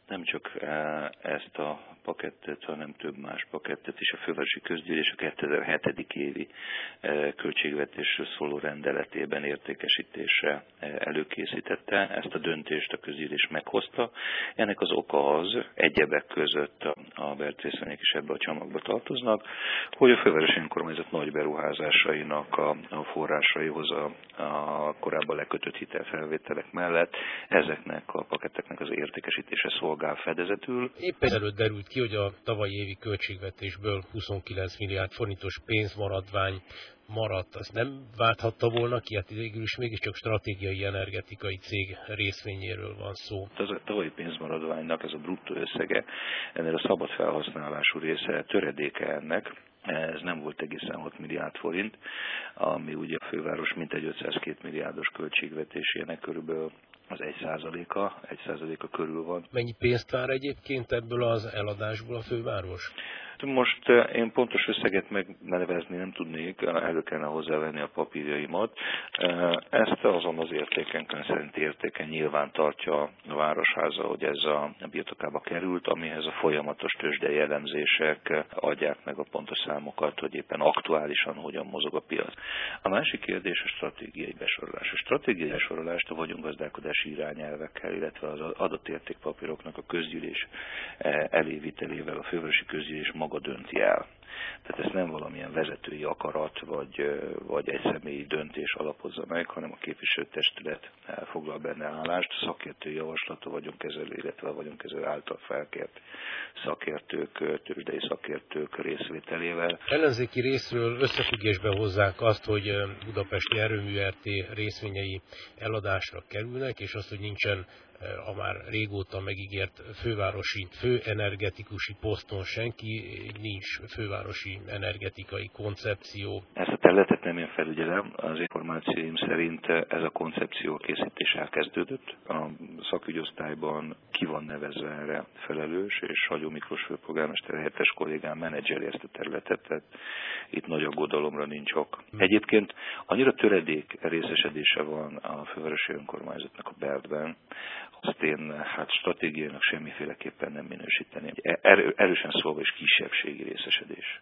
nem csak ezt a pakettet, hanem több más pakettet is a Fővárosi Közgyűlés a 2007. évi költségvetésről szóló rendeletében értékesítésre előkészítette. Ezt a döntést a közgyűlés meghozta. Ennek az oka az, egyebek között a bercrészvények is ebbe a csomagba tartoznak, hogy a Fővárosi Önkormányzat nagy beruházásainak a forrásaihoz a korábban lekötött hitelfelvételek mellett ezeknek a paketteknek az értékesítése szolgál fedezetül. Éppen előtt derült ki, hogy a tavalyi évi költségvetésből 29 milliárd forintos pénzmaradvány maradt. Azt nem válthatta volna ki, hát végül is mégiscsak stratégiai energetikai cég részvényéről van szó. Az a tavalyi pénzmaradványnak ez a bruttó összege, ennél a szabad felhasználású része, töredéke ennek, ez nem volt egészen 6 milliárd forint, ami ugye a főváros mintegy 502 milliárdos költségvetésének körülbelül az 1%-a körül van. Mennyi pénzt vár egyébként ebből az eladásból a főváros? Most én pontos összeget megnevezni nem tudnék, elő kellene hozzávenni a papírjaimat. Ezt azon az értéken szerint értéken nyilván tartja a Városháza, hogy ez a birtokába került, amihez a folyamatos tőzsdei elemzések adják meg a pontos számokat, hogy éppen aktuálisan hogyan mozog a piac. A másik kérdés a stratégiai besorolás. A stratégiai besorolást a vagyongazdálkodási irányelvekkel, illetve az adott értékpapíroknak a közgyűlés elévitelével a Fővárosi Közgyűlés maga dönti el. Tehát ezt nem valamilyen vezetői akarat vagy egy személyi döntés alapozza meg, hanem a képviselőtestület foglal benne állást, szakértői javaslata vagyonkezelő, illetve a vagyonkezelő által felkért szakértők, tőzsdei szakértők részvételével. Ellenzéki részről összefüggésbe hozzák azt, hogy Budapesti Erőmű RT részvényei eladásra kerülnek, és azt, hogy nincsen a már régóta megígért főenergetikusi poszton senki, nincs fővárosi energetikai koncepció. Ezt a területet nem én felügyelem, az információim szerint ez a koncepció készítés elkezdődött. A szakügyosztályban ki van nevezve erre felelős, és Hagyó Miklós főpolgármester helyettes kollégám menedzseli ezt a területet, tehát itt nagy aggodalomra nincs ok. Egyébként annyira töredék részesedése van a Fővárosi Önkormányzatnak a BERD-ben, azt én stratégiailag semmiféleképpen nem minősíteni. Erősen szólva is kisebbségi részesedés.